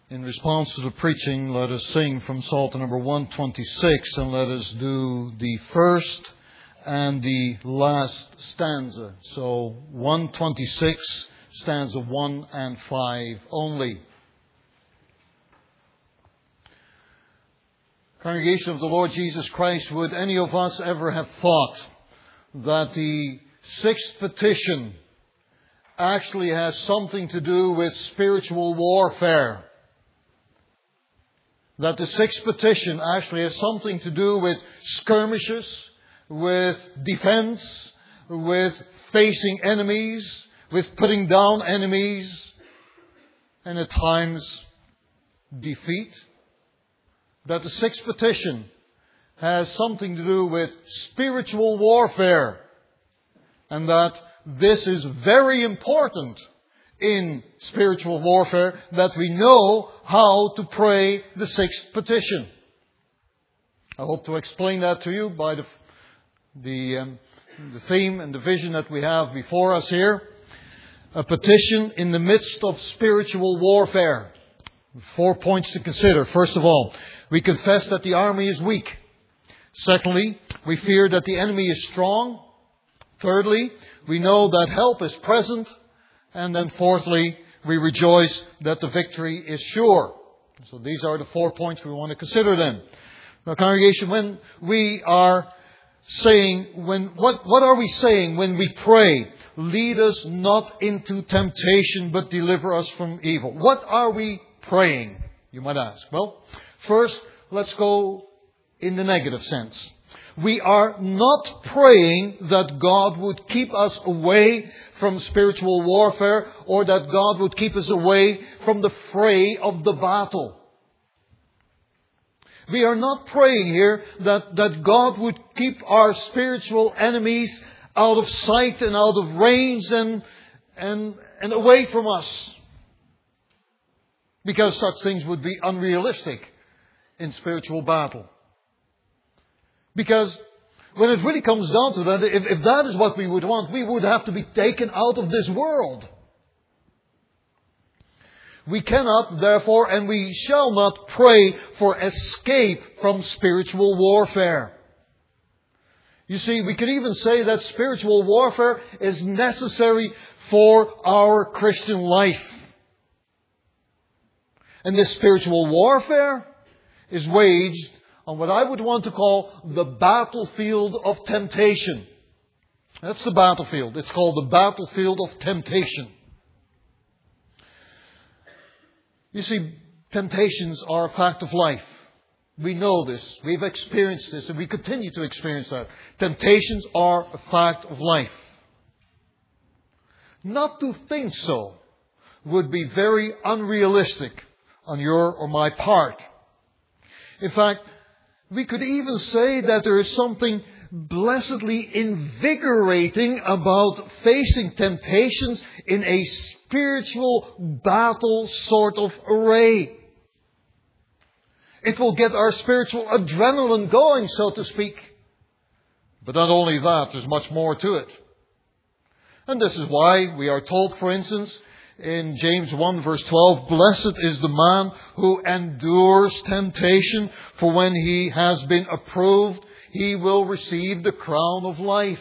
In response to the preaching, let us sing from Psalter number 126, and let us do the first and the last stanza. So 126, stanza 1 and 5 only. Congregation of the Lord Jesus Christ, would any of us ever have thought that the sixth petition actually has something to do with spiritual warfare? That the sixth petition actually has something to do with skirmishes, with defense, with facing enemies, with putting down enemies, and at times defeat? That the sixth petition has something to do with spiritual warfare, and that this is very important in spiritual warfare, that we know how to pray the sixth petition. I hope to explain that to you by the theme and the vision that we have before us here. A petition in the midst of spiritual warfare. 4 points to consider. First of all, we confess that the army is weak. Secondly, we fear that the enemy is strong. Thirdly, we know that help is present. And then fourthly, we rejoice that the victory is sure. So these are the 4 points we want to consider then. Now, congregation, when we are saying, what are we saying when we pray, lead us not into temptation, but deliver us from evil? What are we praying, you might ask? Well, first, let's go in the negative sense. We are not praying that God would keep us away from spiritual warfare, or that God would keep us away from the fray of the battle. We are not praying here that God would keep our spiritual enemies out of sight and out of range and away from us. Because such things would be unrealistic in spiritual battle. Because when it really comes down to that, if that is what we would want, we would have to be taken out of this world. We cannot, therefore, and we shall not pray for escape from spiritual warfare. You see, we can even say that spiritual warfare is necessary for our Christian life. And this spiritual warfare is waged on what I would want to call the battlefield of temptation. That's the battlefield. It's called the battlefield of temptation. You see, temptations are a fact of life. We know this. We've experienced this, and we continue to experience that. Temptations are a fact of life. Not to think so would be very unrealistic on your or my part. In fact, we could even say that there is something blessedly invigorating about facing temptations in a spiritual battle sort of array. It will get our spiritual adrenaline going, so to speak. But not only that, there's much more to it. And this is why we are told, for instance, in James 1 verse 12, blessed is the man who endures temptation, for when he has been approved, he will receive the crown of life.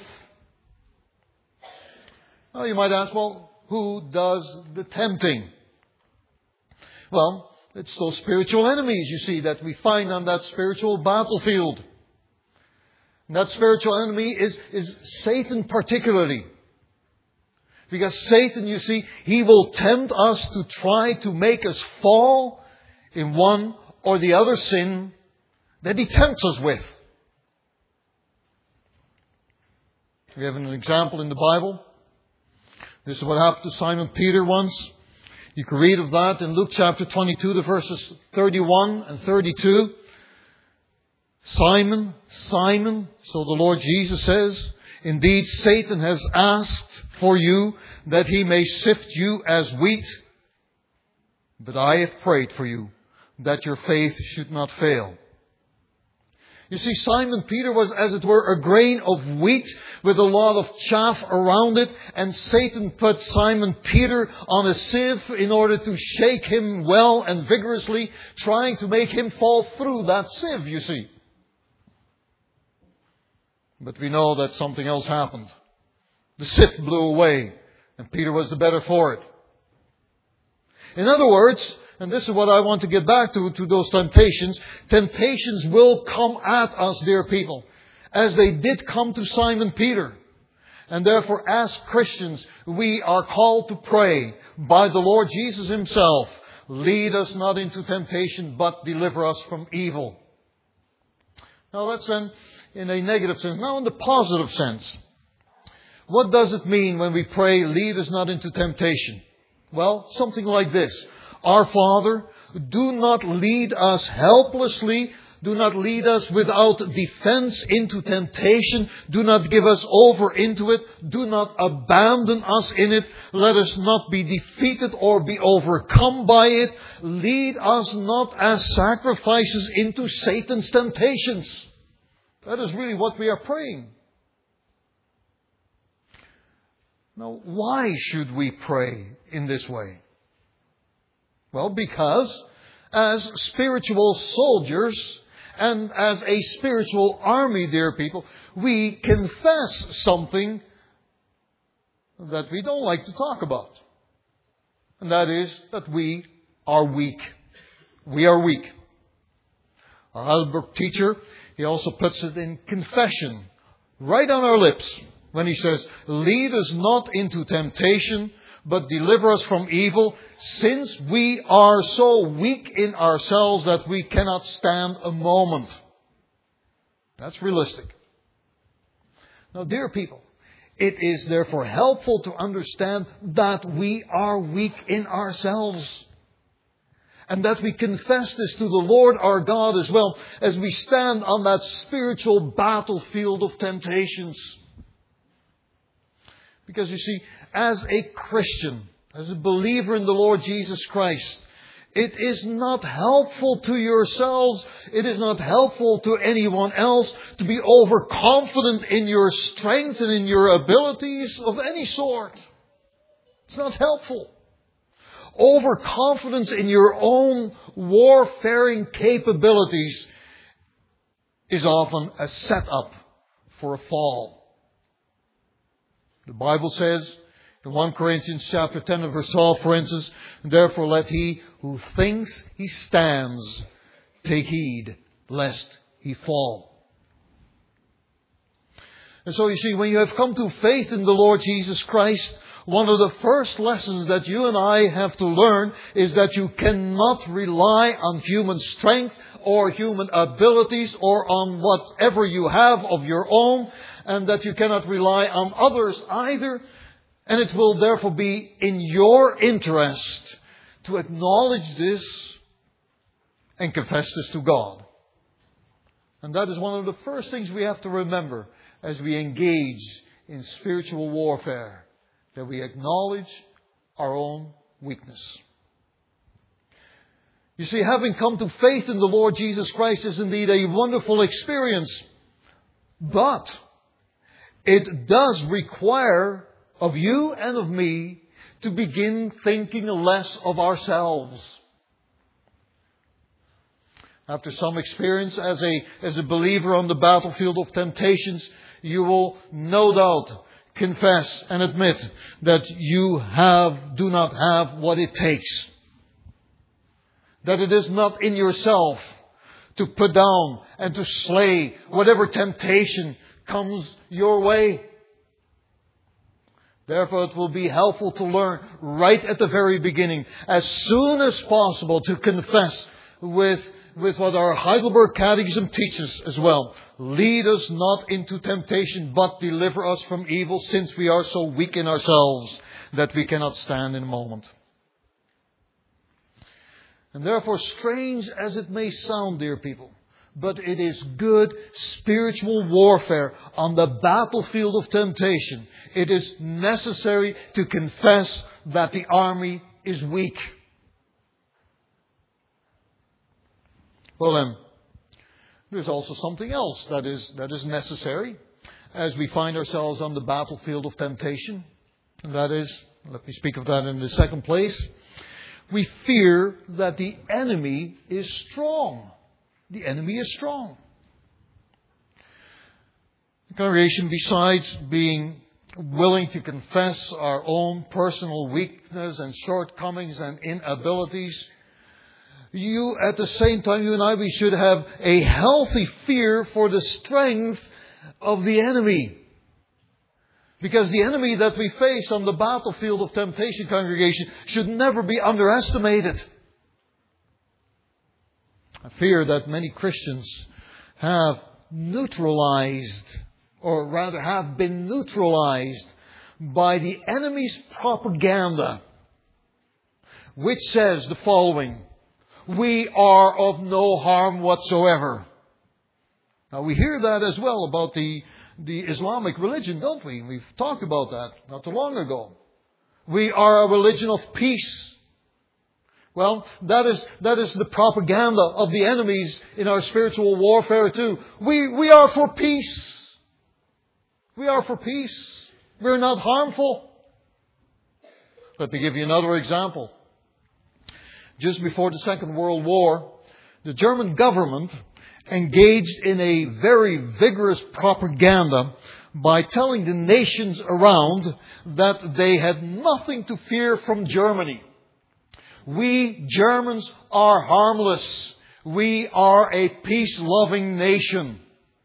Now you might ask, well, who does the tempting? Well, it's those spiritual enemies, you see, that we find on that spiritual battlefield. And that spiritual enemy is Satan particularly. Because Satan, you see, he will tempt us to try to make us fall in one or the other sin that he tempts us with. We have an example in the Bible. This is what happened to Simon Peter once. You can read of that in Luke chapter 22, the verses 31 and 32. Simon, Simon, so the Lord Jesus says, indeed Satan has asked for you that he may sift you as wheat. But I have prayed for you that your faith should not fail. You see, Simon Peter was, as it were, a grain of wheat with a lot of chaff around it, and Satan put Simon Peter on a sieve in order to shake him well and vigorously, trying to make him fall through that sieve, you see. But we know that something else happened. The sieve blew away, and Peter was the better for it. In other words, and this is what I want to get back to those temptations. Temptations will come at us, dear people, as they did come to Simon Peter. And therefore, as Christians, we are called to pray by the Lord Jesus Himself, lead us not into temptation, but deliver us from evil. Now that's then in a negative sense. Now in the positive sense, what does it mean when we pray, lead us not into temptation? Well, something like this. Our Father, do not lead us helplessly. Do not lead us without defense into temptation. Do not give us over into it. Do not abandon us in it. Let us not be defeated or be overcome by it. Lead us not as sacrifices into Satan's temptations. That is really what we are praying. Now, why should we pray in this way? Well, because as spiritual soldiers and as a spiritual army, dear people, we confess something that we don't like to talk about. And that is that we are weak. We are weak. Our Heidelberg teacher, he also puts it in confession, right on our lips, when he says, lead us not into temptation, but deliver us from evil, since we are so weak in ourselves that we cannot stand a moment. That's realistic. Now, dear people, it is therefore helpful to understand that we are weak in ourselves. And that we confess this to the Lord our God as well, as we stand on that spiritual battlefield of temptations. Because you see, as a Christian, as a believer in the Lord Jesus Christ, it is not helpful to yourselves, it is not helpful to anyone else to be overconfident in your strength and in your abilities of any sort. It's not helpful. Overconfidence in your own warfaring capabilities is often a setup for a fall. The Bible says in 1 Corinthians chapter 10 and verse 12, for instance, therefore let he who thinks he stands take heed lest he fall. And so you see, when you have come to faith in the Lord Jesus Christ, one of the first lessons that you and I have to learn is that you cannot rely on human strength or human abilities or on whatever you have of your own, and that you cannot rely on others either. And it will therefore be in your interest to acknowledge this and confess this to God. And that is one of the first things we have to remember as we engage in spiritual warfare, that we acknowledge our own weakness. You see, having come to faith in the Lord Jesus Christ is indeed a wonderful experience. But it does require of you and of me to begin thinking less of ourselves. After some experience as a believer on the battlefield of temptations, you will no doubt confess and admit that you do not have what it takes. That it is not in yourself to put down and to slay whatever temptation comes your way. Therefore, it will be helpful to learn right at the very beginning, as soon as possible, to confess with what our Heidelberg Catechism teaches as well. Lead us not into temptation, but deliver us from evil, since we are so weak in ourselves that we cannot stand in a moment. And therefore, strange as it may sound, dear people, but it is good spiritual warfare on the battlefield of temptation. It is necessary to confess that the army is weak. Well then, there's also something else that is necessary as we find ourselves on the battlefield of temptation. And that is, let me speak of that in the second place. We fear that the enemy is strong. The enemy is strong. The congregation, besides being willing to confess our own personal weakness and shortcomings and inabilities, at the same time, you and I, we should have a healthy fear for the strength of the enemy. Because the enemy that we face on the battlefield of temptation, congregation, should never be underestimated. I fear that many Christians have neutralized, or rather have been neutralized by the enemy's propaganda, which says the following: we are of no harm whatsoever. Now we hear that as well about the Islamic religion, don't we? We've talked about that not too long ago. We are a religion of peace. Well, that is the propaganda of the enemies in our spiritual warfare too. We are for peace. We are for peace. We're not harmful. Let me give you another example. Just before the Second World War, the German government engaged in a very vigorous propaganda by telling the nations around that they had nothing to fear from Germany. We Germans are harmless. We are a peace-loving nation.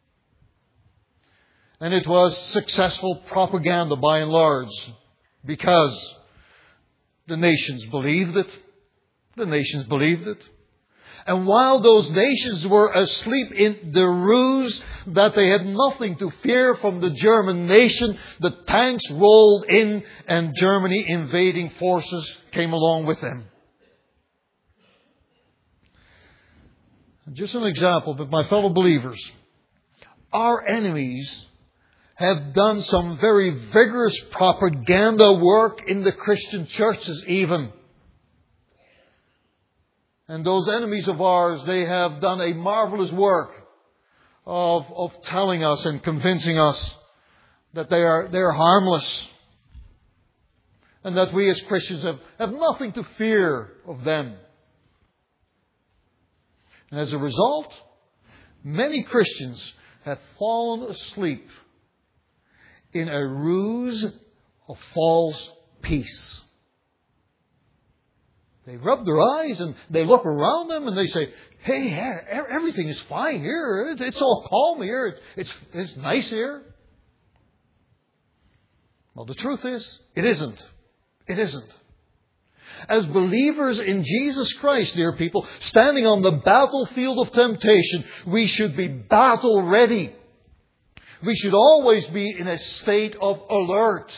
And it was successful propaganda by and large, because the nations believed it. The nations believed it. And while those nations were asleep in the ruse that they had nothing to fear from the German nation, the tanks rolled in and Germany invading forces came along with them. Just an example, but my fellow believers, our enemies have done some very vigorous propaganda work in the Christian churches even. And those enemies of ours, they have done a marvelous work of telling us and convincing us that they are harmless. And that we as Christians have nothing to fear of them. And as a result, many Christians have fallen asleep in a ruse of false peace. They rub their eyes and they look around them and they say, hey, everything is fine here. It's all calm here. It's nice here. Well, the truth is, it isn't. It isn't. As believers in Jesus Christ, dear people, standing on the battlefield of temptation, we should be battle ready. We should always be in a state of alert.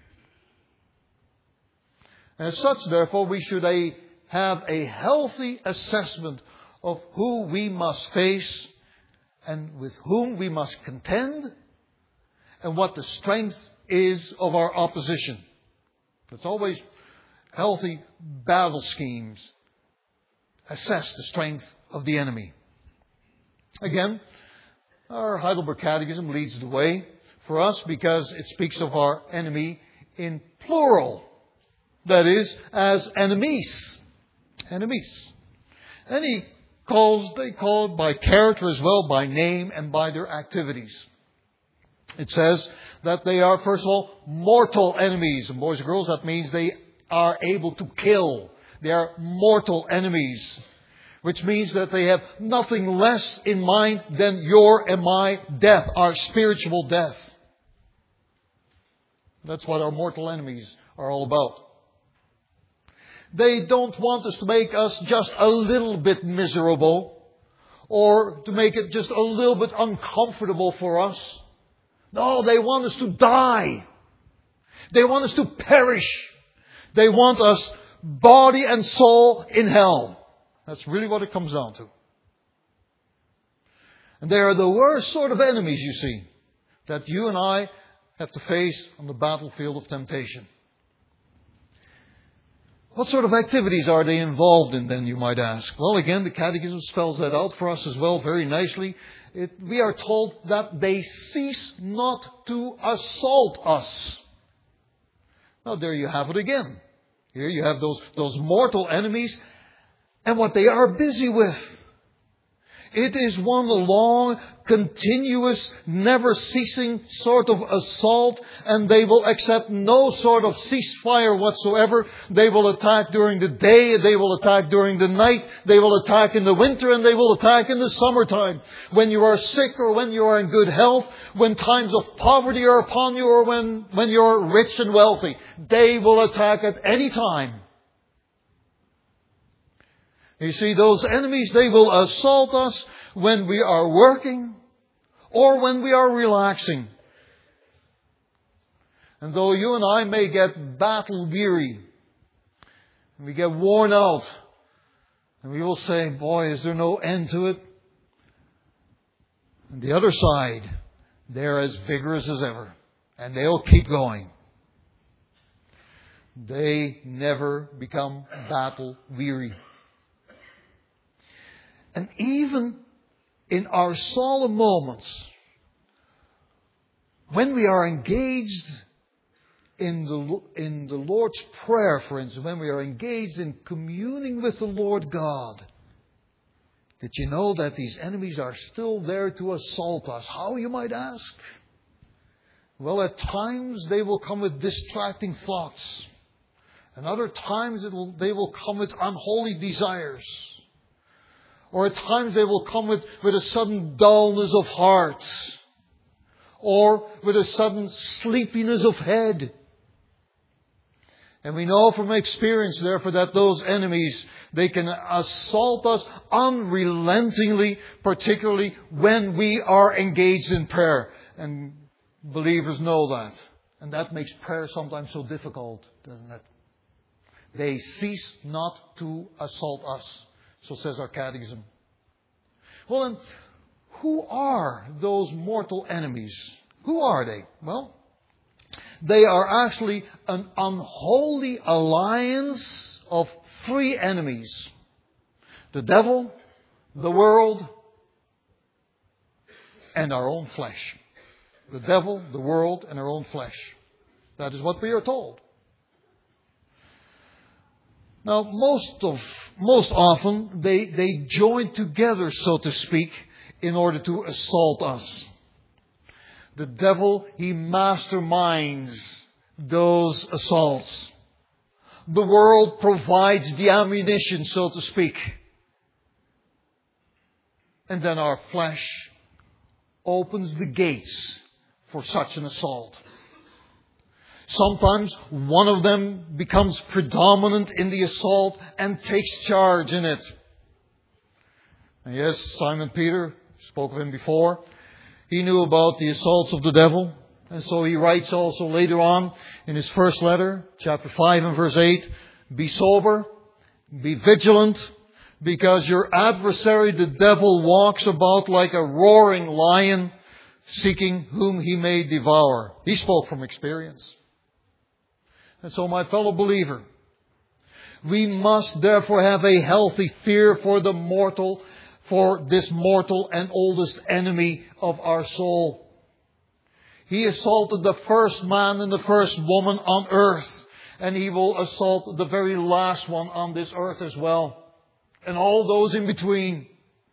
And as such, therefore, we should have a healthy assessment of who we must face and with whom we must contend and what the strength is of our opposition. It's always healthy battle schemes. Assess the strength of the enemy. Again, our Heidelberg Catechism leads the way for us because it speaks of our enemy in plural. That is, as enemies. Enemies. And they call it by character as well, by name and by their activities. It says that they are, first of all, mortal enemies. And boys and girls, that means they are able to kill. They are mortal enemies. Which means that they have nothing less in mind than your and my death, our spiritual death. That's what our mortal enemies are all about. They don't want us to make us just a little bit miserable or to make it just a little bit uncomfortable for us. No, they want us to die. They want us to perish. They want us body and soul in hell. That's really what it comes down to. And they are the worst sort of enemies, you see, that you and I have to face on the battlefield of temptation. What sort of activities are they involved in then, you might ask? Well, again, the Catechism spells that out for us as well very nicely. We are told that they cease not to assault us. Now, there you have it again. Here you have those mortal enemies and what they are busy with. It is one long, continuous, never-ceasing sort of assault, and they will accept no sort of ceasefire whatsoever. They will attack during the day, they will attack during the night, they will attack in the winter, and they will attack in the summertime. When you are sick or when you are in good health, when times of poverty are upon you, or when you're rich and wealthy, they will attack at any time. You see, those enemies, they will assault us when we are working or when we are relaxing. And though you and I may get battle weary, and we get worn out, and we will say, boy, is there no end to it? On the other side, they're as vigorous as ever, and they'll keep going. They never become battle weary. And even in our solemn moments, when we are engaged in the Lord's Prayer, for instance, when we are engaged in communing with the Lord God, did you know that these enemies are still there to assault us? How, you might ask? Well, at times they will come with distracting thoughts. And other times they will come with unholy desires. Or at times they will come with a sudden dullness of heart. Or with a sudden sleepiness of head. And we know from experience, therefore, that those enemies, they can assault us unrelentingly, particularly when we are engaged in prayer. And believers know that. And that makes prayer sometimes so difficult, doesn't it? They cease not to assault us. So says our Catechism. Well, then, who are those mortal enemies? Who are they? Well, they are actually an unholy alliance of three enemies. The devil, the world, and our own flesh. The devil, the world, and our own flesh. That is what we are told. Now, most often, they join together, so to speak, in order to assault us. The devil, he masterminds those assaults. The world provides the ammunition, so to speak. And then our flesh opens the gates for such an assault. Sometimes one of them becomes predominant in the assault and takes charge in it. And yes, Simon Peter, spoke of him before. He knew about the assaults of the devil. And so he writes also later on in his first letter, chapter 5 and verse 8, be sober, be vigilant, because your adversary, the devil, walks about like a roaring lion, seeking whom he may devour. He spoke from experience. And so, my fellow believer, we must therefore have a healthy fear for this mortal and oldest enemy of our soul. He assaulted the first man and the first woman on earth, and he will assault the very last one on this earth as well, and all those in between.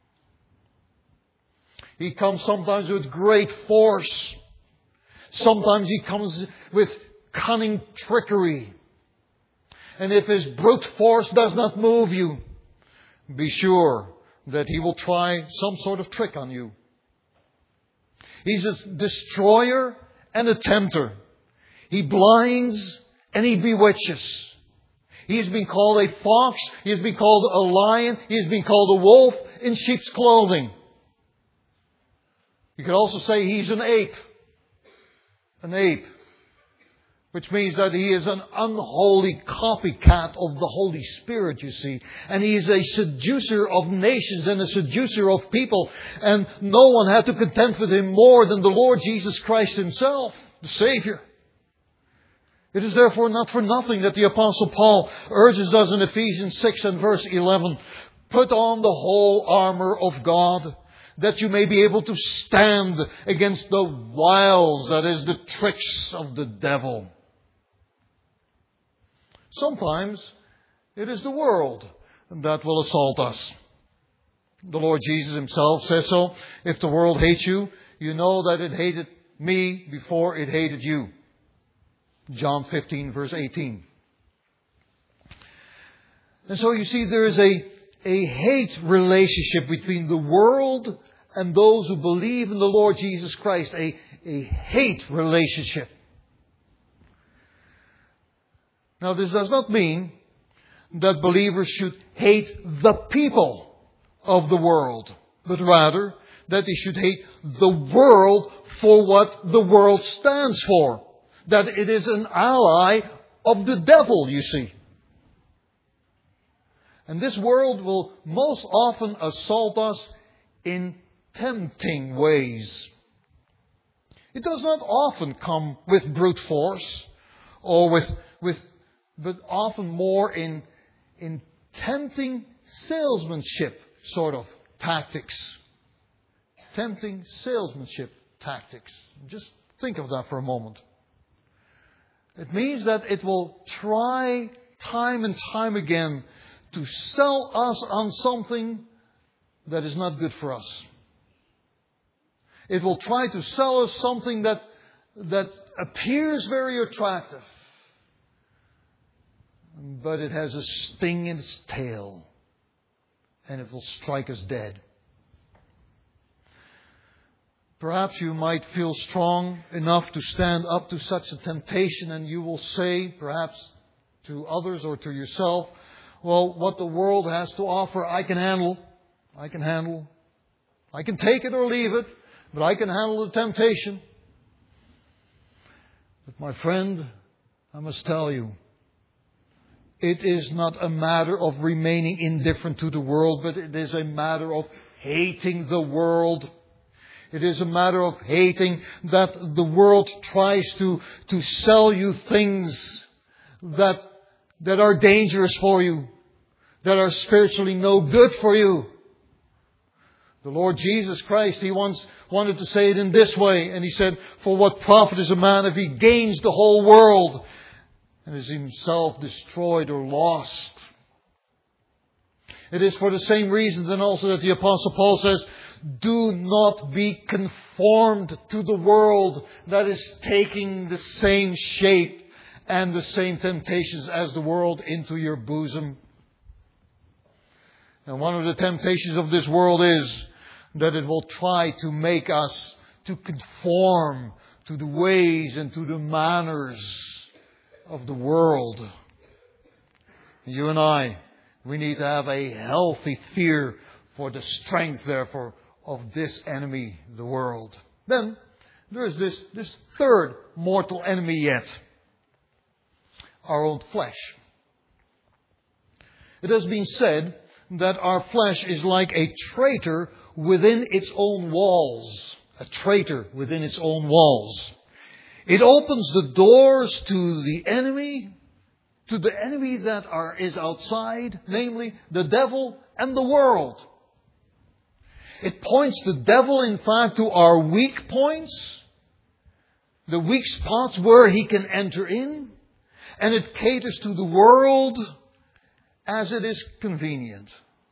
He comes sometimes with great force. Sometimes he comes with cunning trickery. And if his brute force does not move you, be sure that he will try some sort of trick on you. He's a destroyer and a tempter. He blinds and he bewitches. He has been called a fox. He has been called a lion. He has been called a wolf in sheep's clothing. You could also say he's an ape. An ape. Which means that he is an unholy copycat of the Holy Spirit, you see. And he is a seducer of nations and a seducer of people. And no one had to contend with him more than the Lord Jesus Christ himself, the Savior. It is therefore not for nothing that the Apostle Paul urges us in Ephesians 6 and verse 11, put on the whole armor of God, that you may be able to stand against the wiles, that is, the tricks of the devil. Sometimes it is the world that will assault us. The Lord Jesus Himself says so. If the world hates you, you know that it hated me before it hated you. John 15 verse 18. And so you see there is a hate relationship between the world and those who believe in the Lord Jesus Christ. A hate relationship. Now this does not mean that believers should hate the people of the world, but rather that they should hate the world for what the world stands for. That it is an ally of the devil, you see. And this world will most often assault us in tempting ways. It does not often come with brute force or but often more in tempting salesmanship sort of tactics. Tempting salesmanship tactics. Just think of that for a moment. It means that it will try time and time again to sell us on something that is not good for us. It will try to sell us something that appears very attractive, but it has a sting in its tail, and it will strike us dead. Perhaps you might feel strong enough to stand up to such a temptation, and you will say, perhaps to others or to yourself, well, what the world has to offer, I can handle. I can handle. I can take it or leave it, but I can handle the temptation. But my friend, I must tell you, it is not a matter of remaining indifferent to the world, but it is a matter of hating the world. It is a matter of hating that the world tries to sell you things that are dangerous for you, that are spiritually no good for you. The Lord Jesus Christ, He once wanted to say it in this way, and He said, for what profit is a man if he gains the whole world and is himself destroyed or lost? It is for the same reason then also that the Apostle Paul says, do not be conformed to the world that is taking the same shape and the same temptations as the world into your bosom. And one of the temptations of this world is that it will try to make us to conform to the ways and to the manners of the world. You and I, we need to have a healthy fear for the strength, therefore, of this enemy, the world. Then, there is this third mortal enemy yet. Our own flesh. It has been said that our flesh is like a traitor within its own walls. A traitor within its own walls. It opens the doors to the enemy that is outside, namely the devil and the world. It points the devil, in fact, to our weak points, the weak spots where he can enter in, and it caters to the world as it is convenient.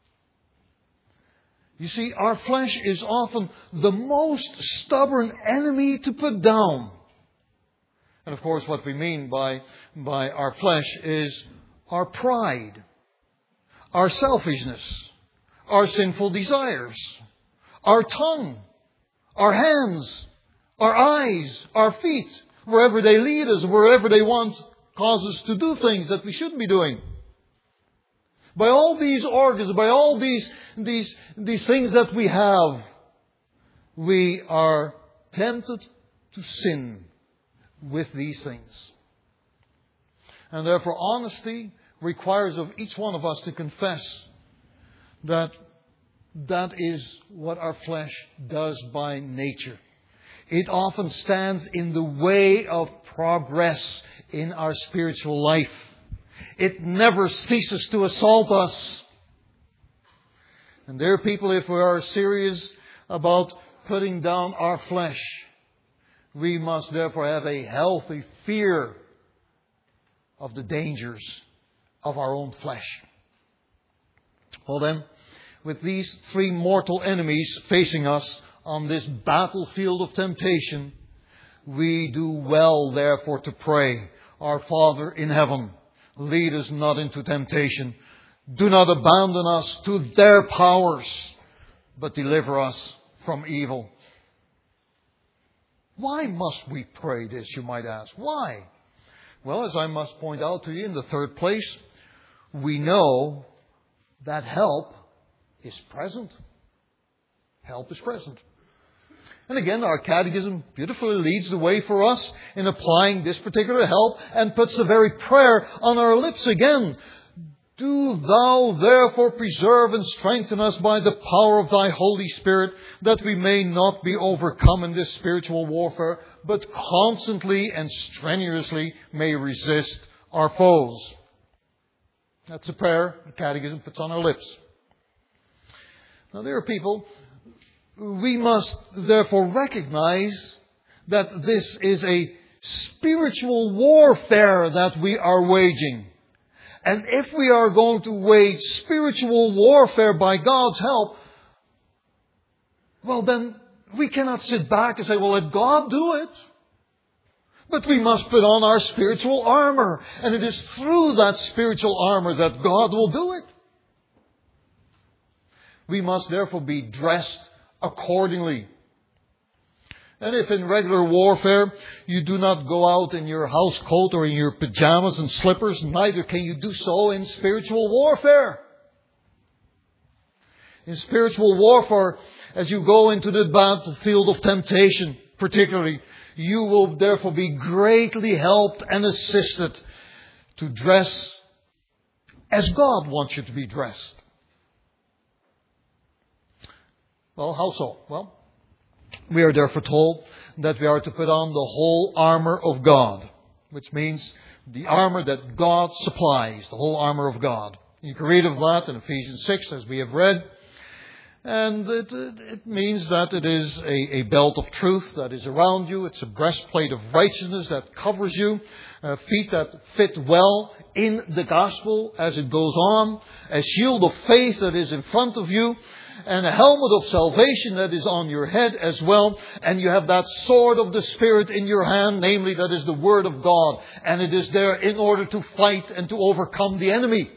You see, our flesh is often the most stubborn enemy to put down. And of course, what we mean by our flesh is our pride, our selfishness, our sinful desires, our tongue, our hands, our eyes, our feet, wherever they lead us, wherever they want, cause us to do things that we shouldn't be doing. By all these organs, by all these things that we have, we are tempted to sin with these things. And therefore, honesty requires of each one of us to confess that is what our flesh does by nature. It often stands in the way of progress in our spiritual life. It never ceases to assault us. And dear people, if we are serious about putting down our flesh, we must therefore have a healthy fear of the dangers of our own flesh. Well then, with these three mortal enemies facing us on this battlefield of temptation, we do well therefore to pray, Our Father in heaven, lead us not into temptation. Do not abandon us to their powers, but deliver us from evil. Why must we pray this, you might ask? Why? Well, as I must point out to you in the third place, we know that help is present. Help is present. And again, our catechism beautifully leads the way for us in applying this particular help and puts the very prayer on our lips again. Do thou therefore preserve and strengthen us by the power of thy Holy Spirit, that we may not be overcome in this spiritual warfare, but constantly and strenuously may resist our foes. That's a prayer the catechism puts on our lips. Now, there are people, we must therefore recognize that this is a spiritual warfare that we are waging. And if we are going to wage spiritual warfare by God's help, well then we cannot sit back and say, well, let God do it. But we must put on our spiritual armor. And it is through that spiritual armor that God will do it. We must therefore be dressed accordingly. And if in regular warfare you do not go out in your house coat or in your pajamas and slippers, neither can you do so in spiritual warfare. In spiritual warfare, as you go into the battlefield of temptation, particularly, you will therefore be greatly helped and assisted to dress as God wants you to be dressed. Well, how so? Well, we are therefore told that we are to put on the whole armor of God, which means the armor that God supplies, the whole armor of God. You can read of that in Ephesians 6, as we have read. And it means that it is a belt of truth that is around you. It's a breastplate of righteousness that covers you. Feet that fit well in the gospel as it goes on. A shield of faith that is in front of you. And a helmet of salvation that is on your head as well. And you have that sword of the Spirit in your hand, namely that is the Word of God. And it is there in order to fight and to overcome the enemy.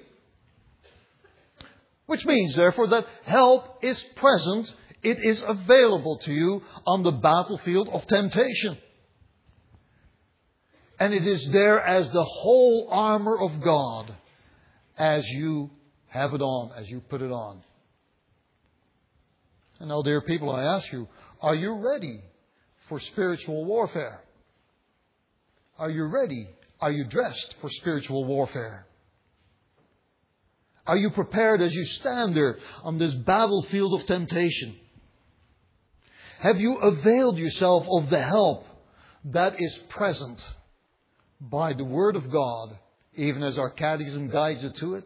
Which means, therefore, that help is present. It is available to you on the battlefield of temptation. And it is there as the whole armor of God as you have it on, as you put it on. And now, dear people, I ask you, are you ready for spiritual warfare? Are you ready? Are you dressed for spiritual warfare? Are you prepared as you stand there on this battlefield of temptation? Have you availed yourself of the help that is present by the Word of God, even as our catechism guides it to it?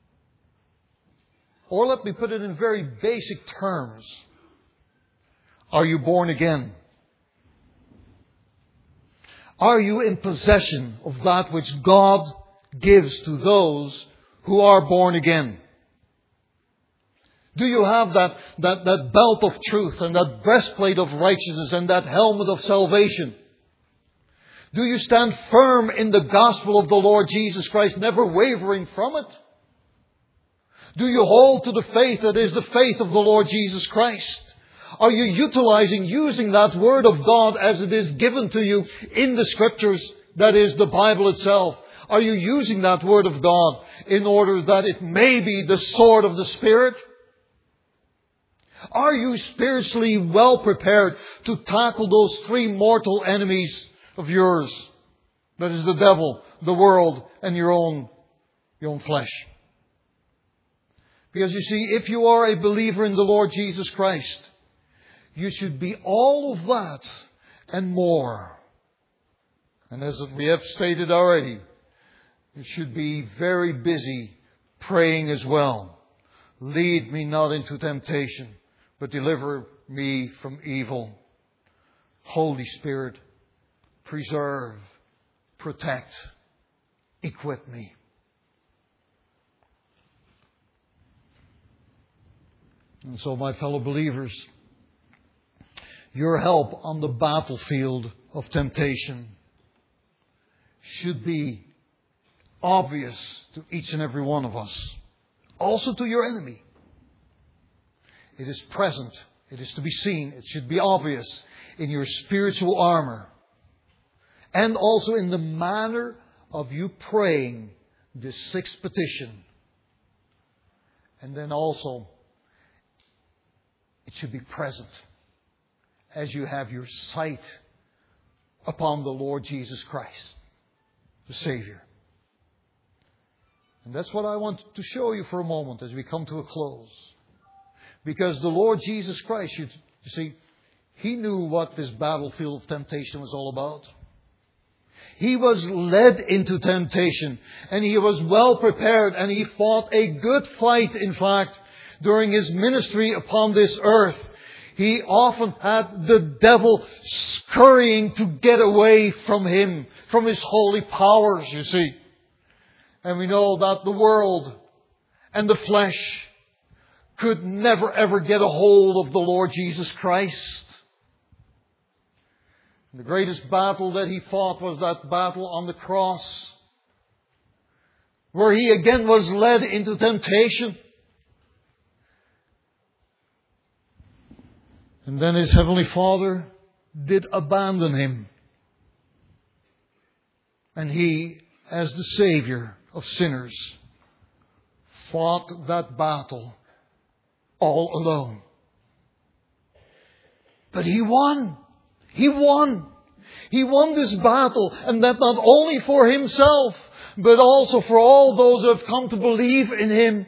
Or let me put it in very basic terms. Are you born again? Are you in possession of that which God gives to those who are born again? Do you have that belt of truth and that breastplate of righteousness and that helmet of salvation? Do you stand firm in the gospel of the Lord Jesus Christ, never wavering from it? Do you hold to the faith that is the faith of the Lord Jesus Christ? Are you using that Word of God as it is given to you in the Scriptures, that is the Bible itself? Are you using that Word of God in order that it may be the sword of the Spirit? Are you spiritually well prepared to tackle those three mortal enemies of yours? That is the devil, the world, and your own flesh. Because you see, if you are a believer in the Lord Jesus Christ, you should be all of that and more. And as we have stated already, you should be very busy praying as well. Lead me not into temptation, but deliver me from evil. Holy Spirit, preserve, protect, equip me. And so, my fellow believers, your help on the battlefield of temptation should be obvious to each and every one of us. Also to your enemy. It is present. It is to be seen. It should be obvious in your spiritual armor. And also in the manner of you praying this sixth petition. And then also, it should be present as you have your sight upon the Lord Jesus Christ, the Savior. And that's what I want to show you for a moment as we come to a close. Because the Lord Jesus Christ, you see, He knew what this battlefield of temptation was all about. He was led into temptation and He was well prepared and He fought a good fight, in fact, during His ministry upon this earth. He often had the devil scurrying to get away from Him, from His holy powers, you see. And we know that the world and the flesh could never ever get a hold of the Lord Jesus Christ. The greatest battle that He fought was that battle on the cross, where He again was led into temptation. And then His Heavenly Father did abandon Him. And He, as the Savior of sinners, fought that battle all alone. But He won. He won. He won this battle, and that not only for Himself, but also for all those who have come to believe in Him.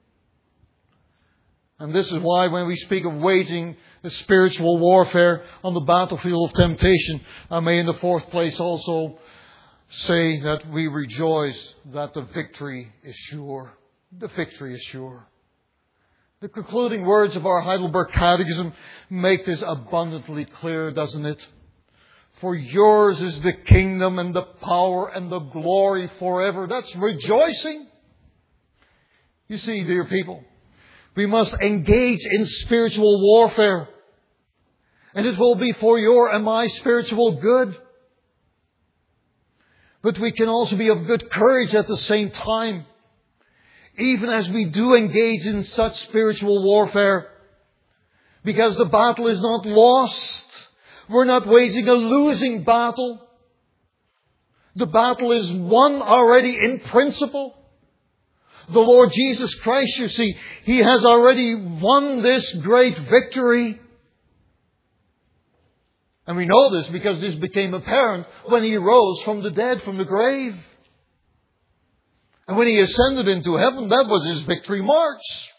And this is why when we speak of waging a spiritual warfare on the battlefield of temptation, I may in the fourth place also say that we rejoice that the victory is sure. The victory is sure. The concluding words of our Heidelberg Catechism make this abundantly clear, doesn't it? For yours is the kingdom and the power and the glory forever. That's rejoicing. You see, dear people, we must engage in spiritual warfare. And it will be for your and my spiritual good. But we can also be of good courage at the same time. Even as we do engage in such spiritual warfare. Because the battle is not lost. We're not waging a losing battle. The battle is won already in principle. The Lord Jesus Christ, you see, He has already won this great victory. And we know this because this became apparent when He rose from the dead, from the grave. And when He ascended into heaven, that was His victory march.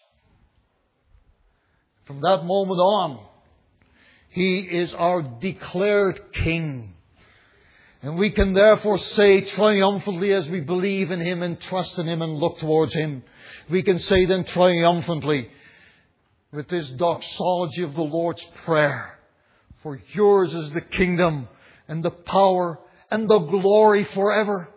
From that moment on, He is our declared King. And we can therefore say triumphantly, as we believe in Him and trust in Him and look towards Him, we can say then triumphantly with this doxology of the Lord's Prayer, for yours is the kingdom and the power and the glory forever.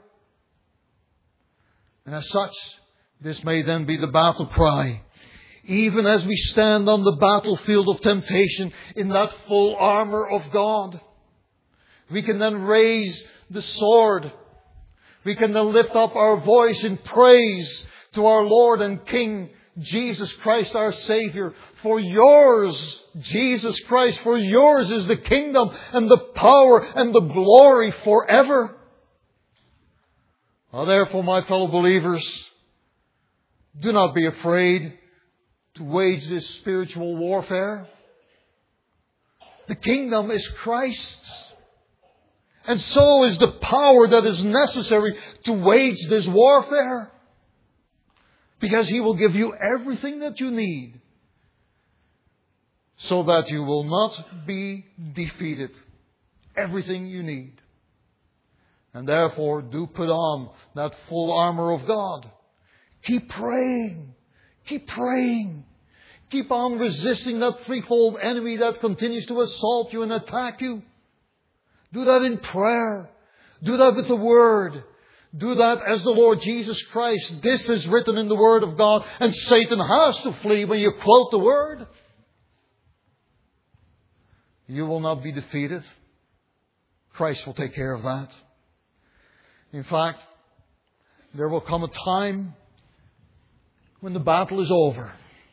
And as such, this may then be the battle cry. Even as we stand on the battlefield of temptation in that full armor of God, we can then raise the sword. We can then lift up our voice in praise to our Lord and King, Jesus Christ our Savior. For yours, Jesus Christ, for yours is the kingdom and the power and the glory forever. Therefore, my fellow believers, do not be afraid to wage this spiritual warfare. The kingdom is Christ's. And so is the power that is necessary to wage this warfare. Because He will give you everything that you need so that you will not be defeated everything you need. And therefore, do put on that full armor of God. Keep praying. Keep praying. Keep on resisting that threefold enemy that continues to assault you and attack you. Do that in prayer. Do that with the Word. Do that as the Lord Jesus Christ. This is written in the Word of God, and Satan has to flee when you quote the Word. You will not be defeated. Christ will take care of that. In fact, there will come a time when the battle is over,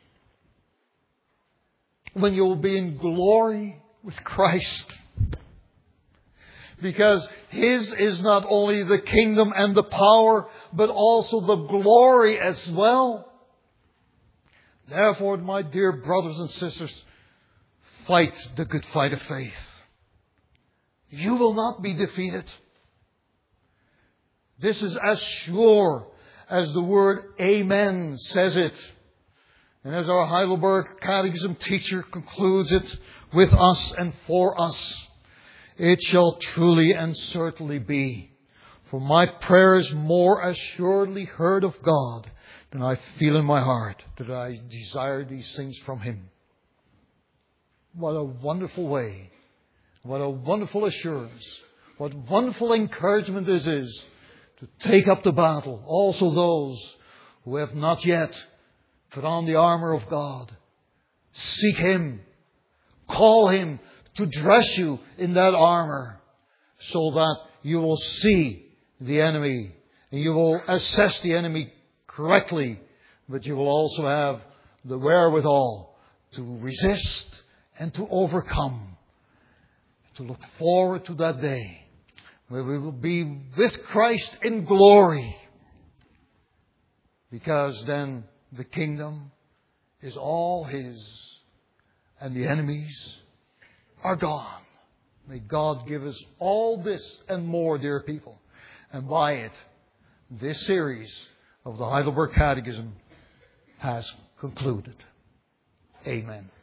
when you will be in glory with Christ. Because His is not only the kingdom and the power, but also the glory as well. Therefore, my dear brothers and sisters, fight the good fight of faith. You will not be defeated. This is as sure as the word Amen says it. And as our Heidelberg Catechism teacher concludes it with us and for us, it shall truly and certainly be. For my prayer is more assuredly heard of God than I feel in my heart that I desire these things from Him. What a wonderful way. What a wonderful assurance. What wonderful encouragement this is to take up the battle. Also those who have not yet put on the armor of God. Seek Him. Call Him to dress you in that armor so that you will see the enemy and you will assess the enemy correctly, but you will also have the wherewithal to resist and to overcome. To look forward to that day where we will be with Christ in glory. Because then the kingdom is all His and the enemies are gone. May God give us all this and more, dear people. And by it, this series of the Heidelberg Catechism has concluded. Amen.